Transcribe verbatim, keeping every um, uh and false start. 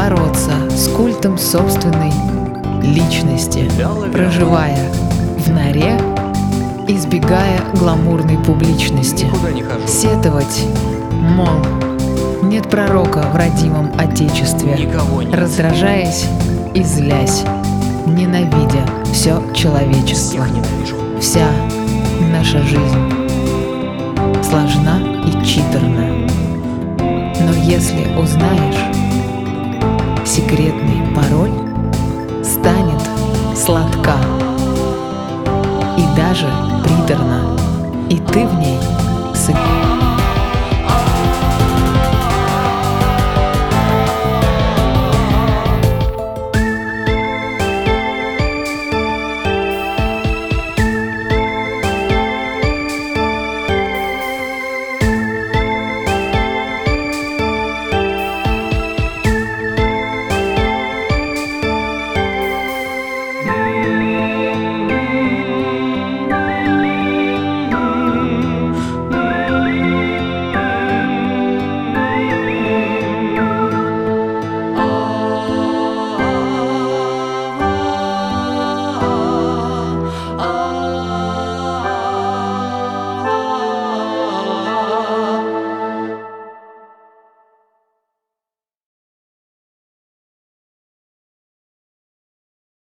бороться с культом собственной личности, проживая в норе, избегая гламурной публичности, Никуда не хожу. сетовать, мол, нет пророка в родимом Отечестве, Никого нет. раздражаясь и злясь, ненавидя все человечество. Всех ненавижу. Вся наша жизнь сложна и читерна. Но если узнаешь секретный пароль, станет сладка и даже приторно, и ты в ней сыграешь.